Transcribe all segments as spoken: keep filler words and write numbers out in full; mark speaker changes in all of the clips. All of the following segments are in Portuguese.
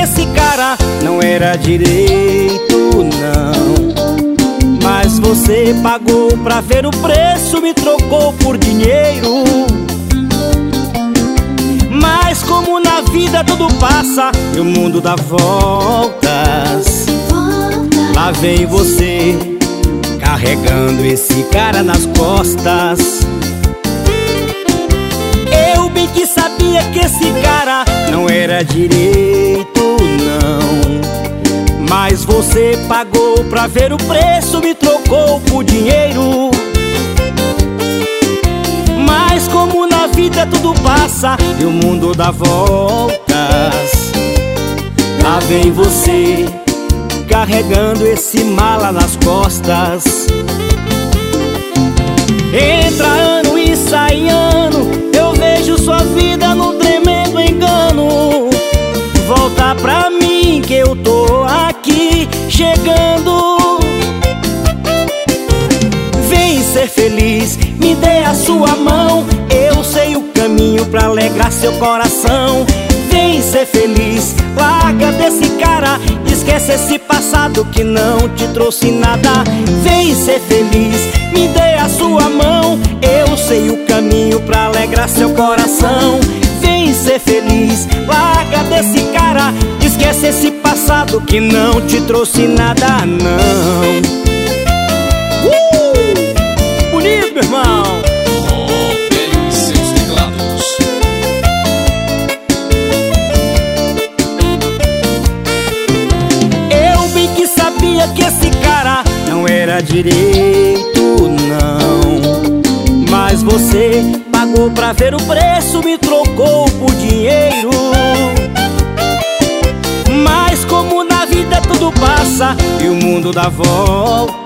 Speaker 1: esse cara não era direito, não. Mas você pagou pra ver o preço, me trocou por dinheiro. Mas como na vida tudo passa e o mundo dá voltas, lá vem você carregando esse cara nas costas. Eu bem que sabia que esse cara não era direito, não. Mas você pagou pra ver o preço, me trocou por dinheiro. Mas como na vida tudo passa e o mundo dá voltas, lá vem você carregando esse mala nas costas. Entra ano e sai ano, eu vejo sua vida no tremendo engano. Volta pra mim que eu tô aqui chegando. Vem ser feliz, me dê a sua mão, eu sei o caminho pra alegrar seu coração. Vem ser feliz, larga desse cara, esquece esse passado que não te trouxe nada. Vem ser feliz, me dê a sua mão, eu sei o caminho pra alegrar seu coração. Vem ser feliz, larga desse cara, esquece esse passado que não te trouxe nada, não. Uh! Bonito, meu irmão! Que esse cara não era direito, não. Mas você pagou pra ver o preço, me trocou por dinheiro. Mas como na vida tudo passa e o mundo dá voltas,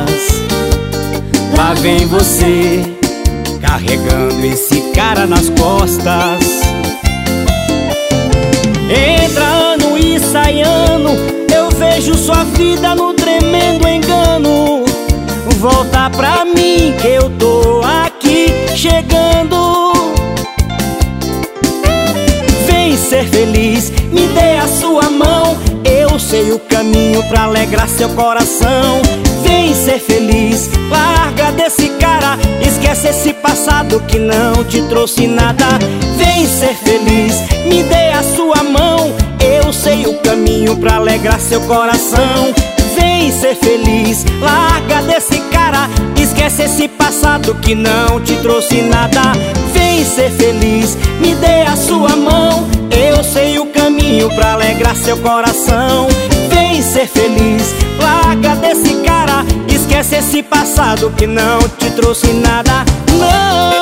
Speaker 1: lá vem você carregando esse cara nas costas. Entra ano e sai ano, eu vejo sua vida no tremendo engano. Volta pra mim que eu tô aqui chegando. Vem ser feliz, me dê a sua mão, eu sei o caminho pra alegrar seu coração. Vem ser feliz, larga desse cara, esquece esse passado que não te trouxe nada. Vem ser feliz, me dê a sua mão, eu sei o caminho pra alegrar seu coração. Vem ser feliz, larga desse cara, esquece esse passado que não te trouxe nada. Vem ser feliz, me dê a sua mão, eu sei o caminho pra alegrar seu coração. Vem ser feliz, larga desse cara, esquece esse passado que não te trouxe nada, não.